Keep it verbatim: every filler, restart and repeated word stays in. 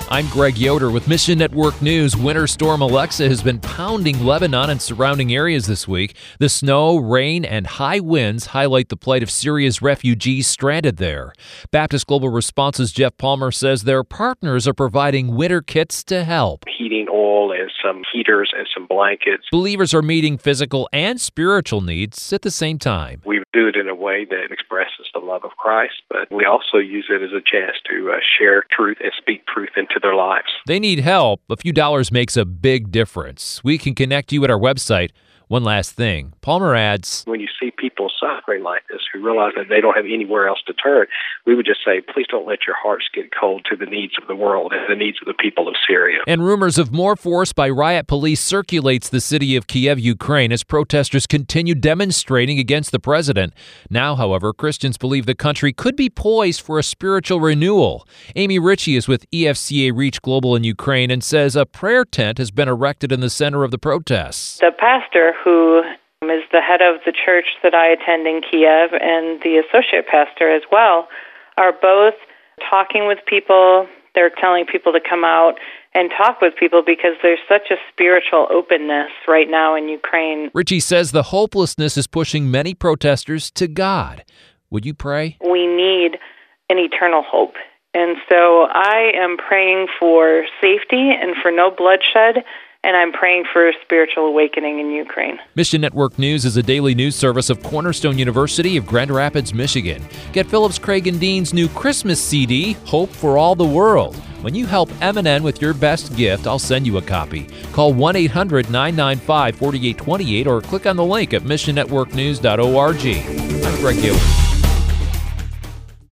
I'm Greg Yoder with Mission Network News. Winter Storm Alexa has been pounding Lebanon and surrounding areas this week. The snow, rain, and high winds highlight the plight of Syria's refugees stranded there. Baptist Global Response's Jeff Palmer says their partners are providing winter kits to help. Heating oil and some heaters and some blankets. Believers are meeting physical and spiritual needs at the same time. We do it in a way that expresses the love of Christ, but we also use it as a chance to uh, share truth and speak truth into their lives. They need help. A few dollars makes a big difference. We can connect you at our website. One last thing. Palmer adds, when you see people suffering like this who realize that they don't have anywhere else to turn, we would just say, please don't let your hearts get cold to the needs of the world and the needs of the people of Syria. And rumors of more force by riot police circulates the city of Kiev, Ukraine, as protesters continue demonstrating against the president. Now, however, Christians believe the country could be poised for a spiritual renewal. Amy Ritchie is with E F C A Reach Global in Ukraine and says a prayer tent has been erected in the center of the protests. The pastor who is the head of the church that I attend in Kiev and the associate pastor as well are both talking with people. They're telling people to come out and talk with people because there's such a spiritual openness right now in Ukraine. Ritchie says the hopelessness is pushing many protesters to God. Would you pray? We need an eternal hope. And so I am praying for safety and for no bloodshed. And I'm praying for a spiritual awakening in Ukraine. Mission Network News is a daily news service of Cornerstone University of Grand Rapids, Michigan. Get Phillips Craig and Dean's new Christmas C D, Hope for All the World. When you help M and N with your best gift, I'll send you a copy. Call one eight hundred nine nine five four eight two eight or click on the link at mission network news dot org. I'm Greg Yoder.